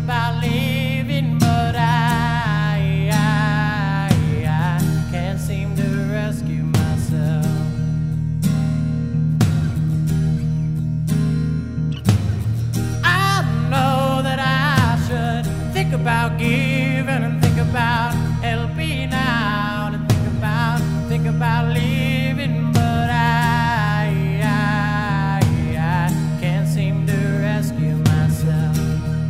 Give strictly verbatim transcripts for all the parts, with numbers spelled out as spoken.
about leaving, but I, I, I can't seem to rescue myself. I know that I should think about giving and think about helping out and think about, think about leaving, but I, I, I can't seem to rescue myself.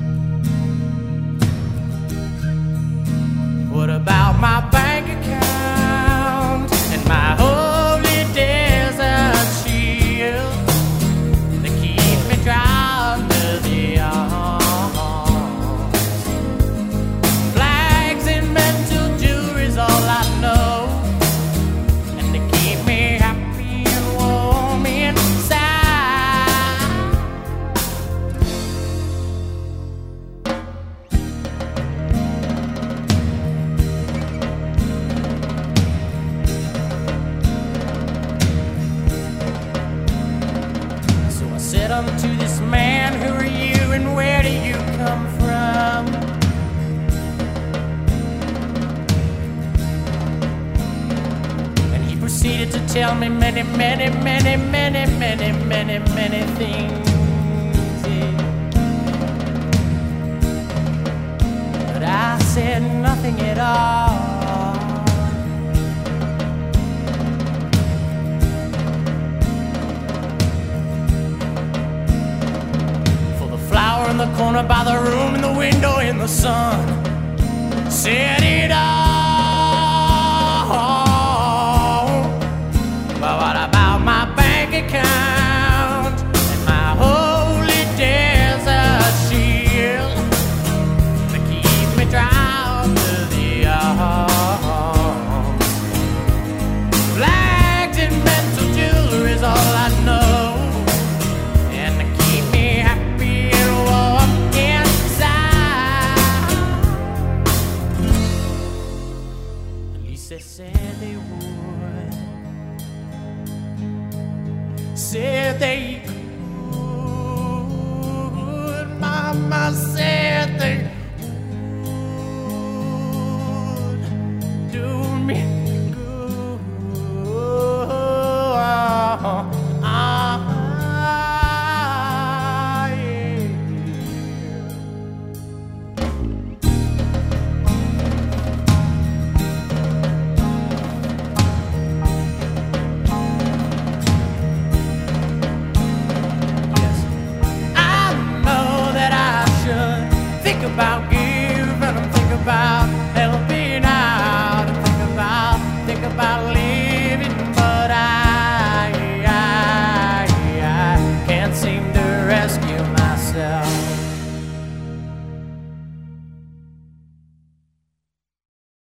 What about my bank account and my holy desert shield that keep me dry under the arms? Flags and mental jewelry's all I know, and they keep me happy and warm inside. So I said unto this man, who are you and where do you come from? And he proceeded to tell me many, many, many, many, many, many, many things. Yeah. But I said nothing at all. For the flower in the corner by the room, in the window, in the sun, said it all. But what about my bank account and my holy desert shield to keep me dry under the arms? Flags and mental jewelry's all I know, and to keep me happy and warm inside. At least they said they would. Said they could. Mama said they would do me good. Ah, yeah. Yes. I know that I should think about giving and think about